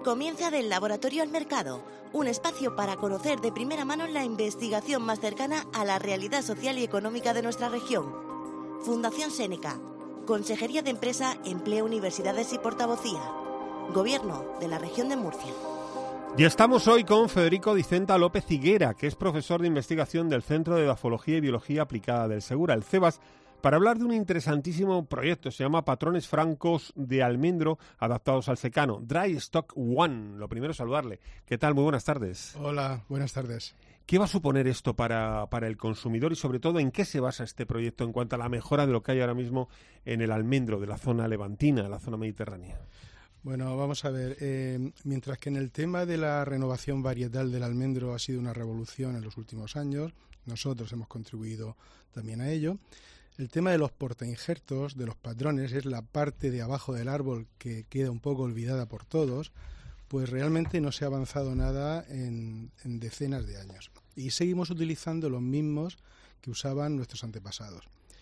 Comienza del laboratorio al mercado, un espacio para conocer de primera mano la investigación más cercana a la realidad social y económica de nuestra región. Fundación Séneca, Consejería de Empresa, Empleo, Universidades y Portavocía, Gobierno de la región de Murcia. Y estamos hoy con Federico Dicenta López Higuera, que es profesor de investigación del Centro de Edafología y Biología Aplicada del Segura, el CEBAS, para hablar de un interesantísimo proyecto. Se llama Patrones Francos de Almendro adaptados al secano. Dry Stock One. Lo primero, saludarle. ¿Qué tal? Muy buenas tardes. Hola, buenas tardes. ¿Qué va a suponer esto para el consumidor y, sobre todo, en qué se basa este proyecto en cuanto a la mejora de lo que hay ahora mismo en el almendro de la zona levantina, la zona mediterránea? Bueno, vamos a ver. Mientras que en el tema de la renovación varietal del almendro ha sido una revolución en los últimos años, nosotros hemos contribuido también a ello. El tema de los portainjertos, de los patrones, es la parte de abajo del árbol que queda un poco olvidada por todos, pues realmente no se ha avanzado nada en decenas de años. Y seguimos utilizando los mismos que usaban nuestros antepasados.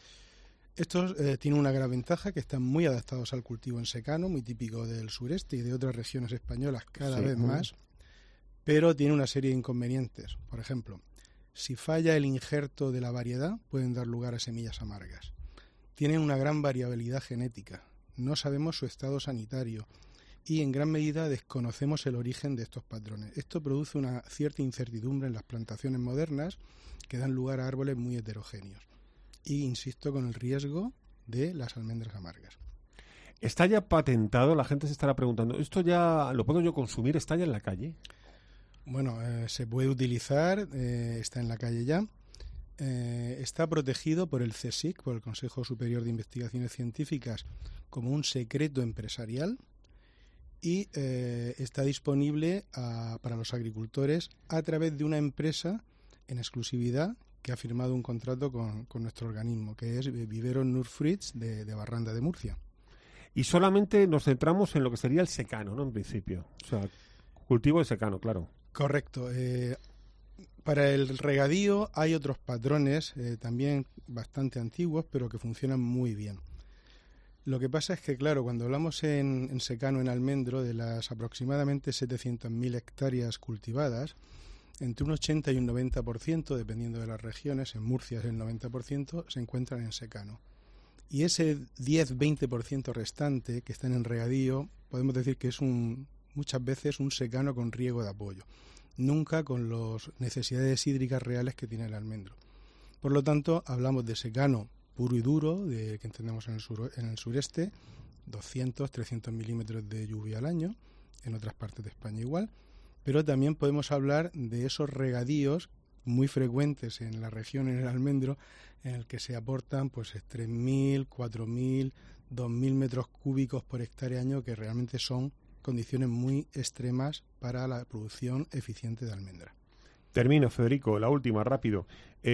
Estos tienen una gran ventaja, que están muy adaptados al cultivo en secano, muy típico del sureste y de otras regiones españolas cada vez más, pero tiene una serie de inconvenientes. Por ejemplo, si falla el injerto de la variedad, pueden dar lugar a semillas amargas. Tienen una gran variabilidad genética, no sabemos su estado sanitario y en gran medida desconocemos el origen de estos patrones. Esto produce una cierta incertidumbre en las plantaciones modernas que dan lugar a árboles muy heterogéneos. Y insisto con el riesgo de las almendras amargas. ¿Está ya patentado? La gente se estará preguntando, ¿esto ya lo puedo yo consumir? ¿Está ya en la calle? Bueno, se puede utilizar, está en la calle ya. Está protegido por el CSIC, por el Consejo Superior de Investigaciones Científicas, como un secreto empresarial y está disponible para los agricultores a través de una empresa en exclusividad que ha firmado un contrato con nuestro organismo, que es Vivero Nurfruits de Barranda de Murcia. Y solamente nos centramos en lo que sería el secano, ¿no? En principio. O sea, cultivo de secano, claro. Correcto. Para el regadío hay otros patrones también bastante antiguos, pero que funcionan muy bien. Lo que pasa es que, claro, cuando hablamos en secano, en almendro, de las aproximadamente 700.000 hectáreas cultivadas, entre un 80 y un 90%, dependiendo de las regiones, en Murcia es el 90%, se encuentran en secano. Y ese 10-20% restante que está en regadío, podemos decir que es muchas veces un secano con riego de apoyo, nunca con las necesidades hídricas reales que tiene el almendro. Por lo tanto, hablamos de secano puro y duro, que entendemos en el sureste, 200-300 milímetros de lluvia al año, en otras partes de España igual, pero también podemos hablar de esos regadíos muy frecuentes en la región, en el almendro, en el que se aportan pues 3.000, 4.000, 2.000 metros cúbicos por hectárea año, que realmente son condiciones muy extremas para la producción eficiente de almendra. Termino, Federico, la última, rápido.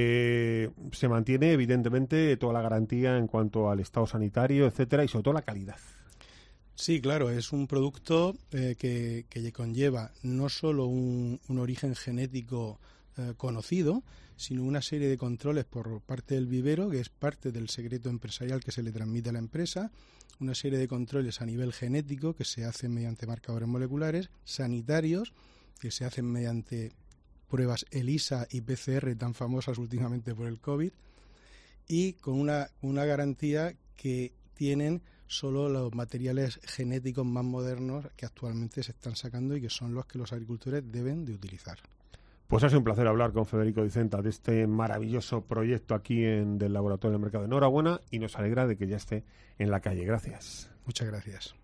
Se mantiene, evidentemente, toda la garantía en cuanto al estado sanitario, etcétera, y sobre todo la calidad. Sí, claro, es un producto que conlleva no solo un origen genético conocido, sino una serie de controles por parte del vivero, que es parte del secreto empresarial que se le transmite a la empresa, una serie de controles a nivel genético que se hacen mediante marcadores moleculares, sanitarios, que se hacen mediante pruebas ELISA y PCR tan famosas últimamente por el COVID, y con una garantía que tienen solo los materiales genéticos más modernos que actualmente se están sacando y que son los que los agricultores deben de utilizar. Pues ha sido un placer hablar con Federico Dicenta de este maravilloso proyecto aquí del Laboratorio del Mercado. Enhorabuena y nos alegra de que ya esté en la calle. Gracias. Muchas gracias.